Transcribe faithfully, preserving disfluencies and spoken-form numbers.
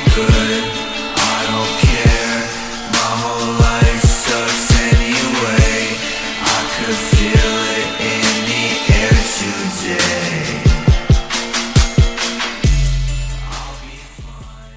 good, I don't care. My whole life sucks anyway. I could feel it